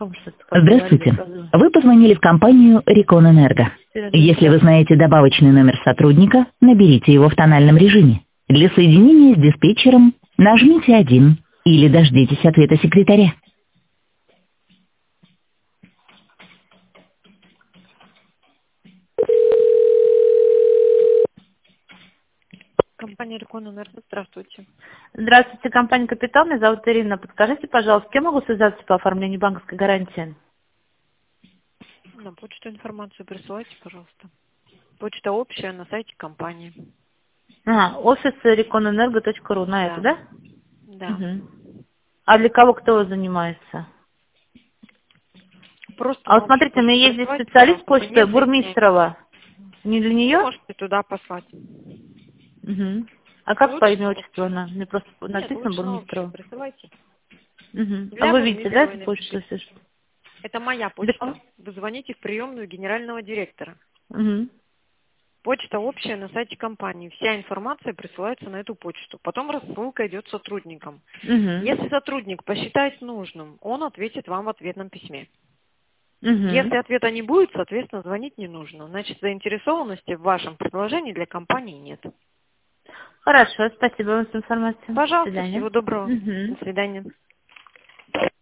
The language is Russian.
Здравствуйте. Вы позвонили в компанию Реконэнерго. Если вы знаете добавочный номер сотрудника, наберите его в тональном режиме. Для соединения с диспетчером нажмите 1 или дождитесь ответа секретаря. Компания Реконэнерго, здравствуйте. Здравствуйте, компания «Капитал». Меня зовут Ирина. Подскажите, пожалуйста, с кем могу связаться по оформлению банковской гарантии? На почту информацию присылайте, пожалуйста. Почта общая на сайте компании. Офис реконэнерго.ру, на это, да? Да. Угу. А для кого кто занимается? Просто А вот на смотрите, у общую меня почту есть здесь присылайте, специалист пожалуйста, почты по ней Бурмистрова. Не для нее? можете туда послать. Угу. А как по имя отчеству она? Мне просто Нет, написано лучше на общую Бурмистрова. присылайте. Угу. А Для вы видите, да, Бурмистровой эту почту? напишите. Это моя Для почта. кого? Вы звоните в приемную генерального директора. Угу. Почта общая на сайте компании. Вся информация присылается на эту почту. Потом рассылка идет сотрудникам. Угу. Если сотрудник посчитает нужным, он ответит вам в ответном письме. Угу. Если ответа не будет, соответственно, звонить не нужно. Значит, заинтересованности в вашем предложении для компании нет. Хорошо, спасибо вам за информацию. До Пожалуйста, свидания. всего доброго. До Угу. свидания.